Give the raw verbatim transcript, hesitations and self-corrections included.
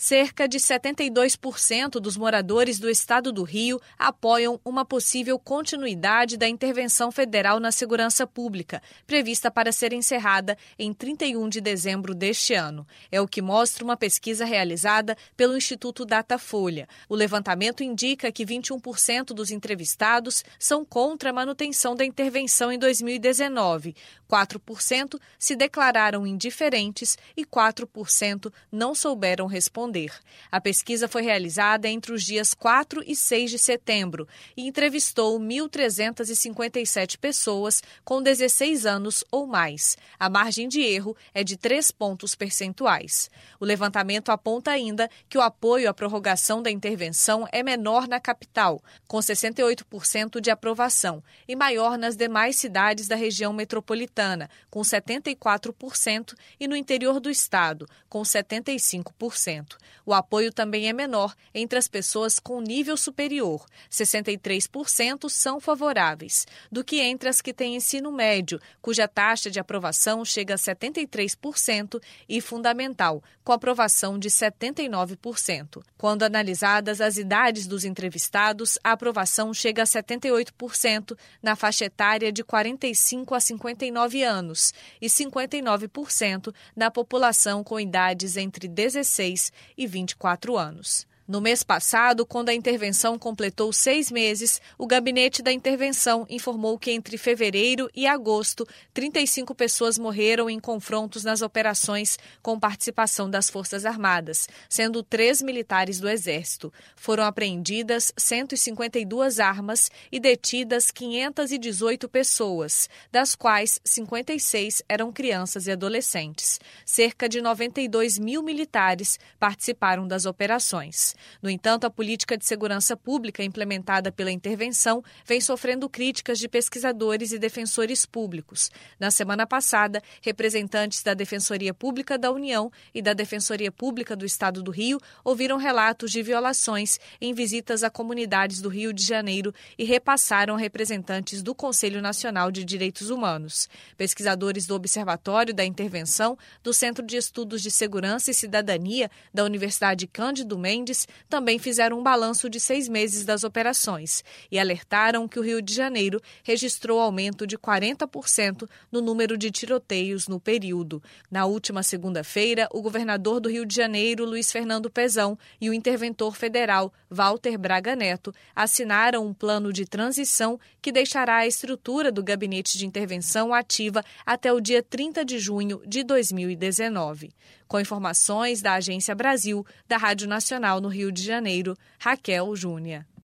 Cerca de setenta e dois por cento dos moradores do estado do Rio apoiam uma possível continuidade da intervenção federal na segurança pública, prevista para ser encerrada em trinta e um de dezembro deste ano. É o que mostra uma pesquisa realizada pelo Instituto Datafolha. O levantamento indica que vinte e um por cento dos entrevistados são contra a manutenção da intervenção em dois mil e dezenove, quatro por cento se declararam indiferentes e quatro por cento não souberam responder. A pesquisa foi realizada entre os dias quatro e seis de setembro e entrevistou mil trezentas e cinquenta e sete pessoas com dezesseis anos ou mais. A margem de erro é de três pontos percentuais. O levantamento aponta ainda que o apoio à prorrogação da intervenção é menor na capital, com sessenta e oito por cento de aprovação, e maior nas demais cidades da região metropolitana, com setenta e quatro por cento, e no interior do estado, com setenta e cinco por cento. O apoio também é menor entre as pessoas com nível superior, sessenta e três por cento são favoráveis, do que entre as que têm ensino médio, cuja taxa de aprovação chega a setenta e três por cento, e fundamental, com aprovação de setenta e nove por cento. Quando analisadas as idades dos entrevistados, a aprovação chega a setenta e oito por cento na faixa etária de quarenta e cinco a cinquenta e nove anos e cinquenta e nove por cento na população com idades entre dezesseis e vinte e quatro anos. No mês passado, quando a intervenção completou seis meses, o Gabinete da Intervenção informou que entre fevereiro e agosto, trinta e cinco pessoas morreram em confrontos nas operações com participação das Forças Armadas, sendo três militares do Exército. Foram apreendidas cento e cinquenta e duas armas e detidas quinhentas e dezoito pessoas, das quais cinquenta e seis eram crianças e adolescentes. Cerca de noventa e dois mil militares participaram das operações. No entanto, a política de segurança pública implementada pela intervenção vem sofrendo críticas de pesquisadores e defensores públicos. Na semana passada, representantes da Defensoria Pública da União e da Defensoria Pública do Estado do Rio ouviram relatos de violações em visitas a comunidades do Rio de Janeiro e repassaram a representantes do Conselho Nacional de Direitos Humanos. Pesquisadores do Observatório da Intervenção, do Centro de Estudos de Segurança e Cidadania da Universidade Cândido Mendes também fizeram um balanço de seis meses das operações e alertaram que o Rio de Janeiro registrou aumento de quarenta por cento no número de tiroteios no período. Na última segunda-feira, o governador do Rio de Janeiro, Luiz Fernando Pezão, e o interventor federal, Walter Braga Neto, assinaram um plano de transição que deixará a estrutura do Gabinete de Intervenção ativa até o dia trinta de junho de dois mil e dezenove. Com informações da Agência Brasil, da Rádio Nacional no Rio de Janeiro, Raquel Júnia.